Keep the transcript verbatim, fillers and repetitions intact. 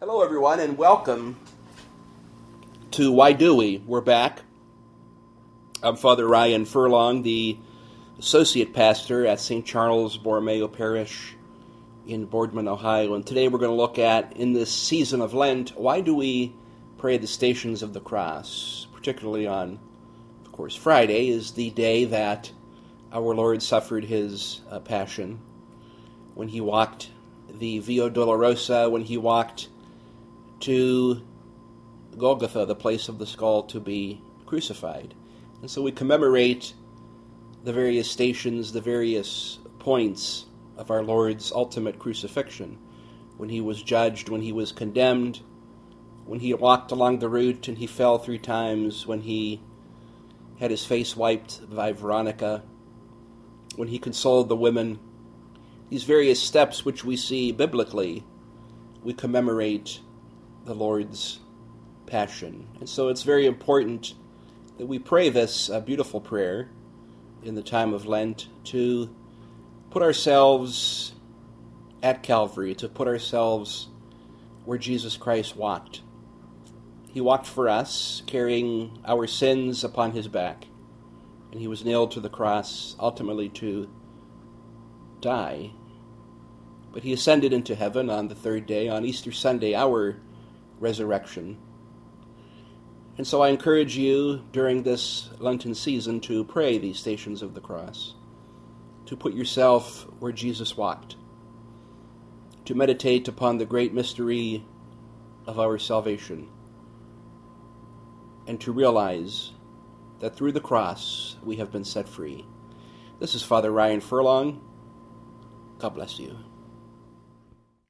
Hello, everyone, and welcome to Why Do We? We're back. I'm Father Ryan Furlong, the Associate Pastor at Saint Charles Borromeo Parish in Boardman, Ohio. And today we're going to look at, in this season of Lent, why do we pray the Stations of the Cross? Particularly on, of course, Friday is the day that our Lord suffered his uh, passion, when he walked the Via Dolorosa, when he walked to Golgotha, the place of the skull, to be crucified. And so we commemorate the various stations, the various points of our Lord's ultimate crucifixion, when he was judged, when he was condemned, when he walked along the route and he fell three times, when he had his face wiped by Veronica, when he consoled the women. These various steps which we see biblically, we commemorate the Lord's passion. And so it's very important that we pray this uh, beautiful prayer in the time of Lent, to put ourselves at Calvary, to put ourselves where Jesus Christ walked. He walked for us, carrying our sins upon his back, and he was nailed to the cross, ultimately to die. But he ascended into heaven on the third day, on Easter Sunday, our resurrection. And so I encourage you during this Lenten season to pray these Stations of the Cross, to put yourself where Jesus walked, to meditate upon the great mystery of our salvation, and to realize that through the cross we have been set free. This is Father Ryan Furlong. God bless you.